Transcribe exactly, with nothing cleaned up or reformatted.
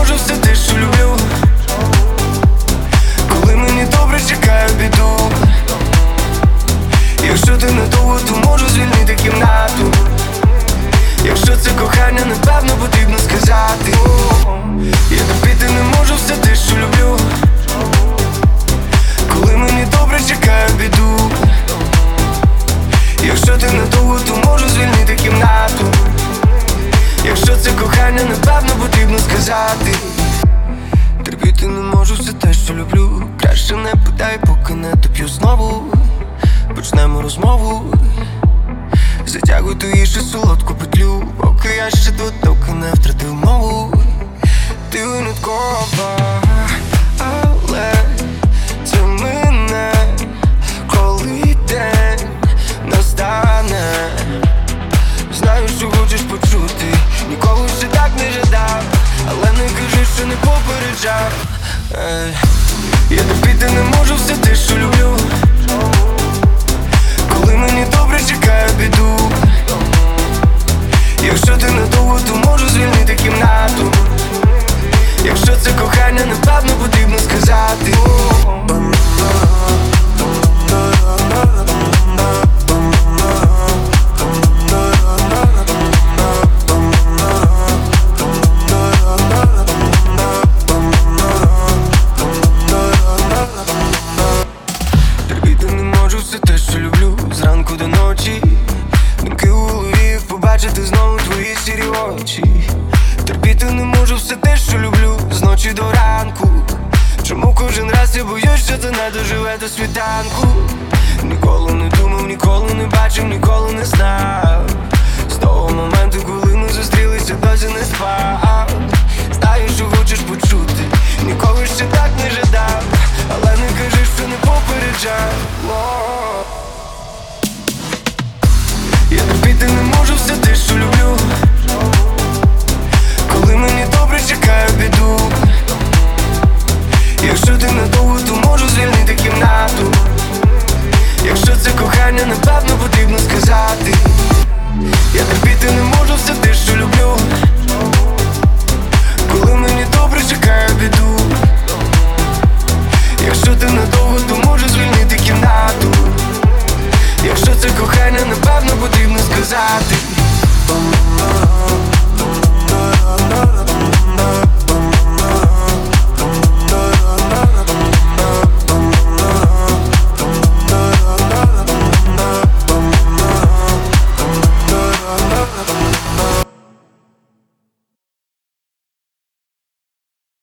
можу все те, що люблю. Коли мені добре, чекаю біду. Якщо ти недовго, то можу звільнити кімнату. Якщо це кохання, напевно потрібно сказати. Я терпіти не можу все те, що люблю. Коли мені добре, чекаю біду. Якщо ти недовго, то можу звільнити кімнату. Якщо це кохання, напевно потрібно сказати. Терпіти не можу все те, що люблю. Краще не питай, поки не доп'ю знову. Почнемо розмову. Затягуй ту їжу солодку петлю, поки я ще тут, доки не втратив мову. Ти виняткова, але це мене, коли день настане. Знаю, що хочеш почути, ніколи ще так не жадав, але не кажи, що не попереджав. Ей. Я терпіти не можу все те, що люблю. Коли мені добре, чекаю біду. Якщо ти недовго, то можу звільнити кімнату. Якщо це кохання, напевно потрібно сказати. Терпіти не можу все те, що люблю. Зранку до ночі думки у голові, побачити знову твої сірі очі. Терпіти не можу все те, що люблю, з ночі до ранку. Чому кожен раз я боюсь, що це не доживе до світанку? Ніколи не думав, ніколи не бачив, ніколи не знав. З того моменту, коли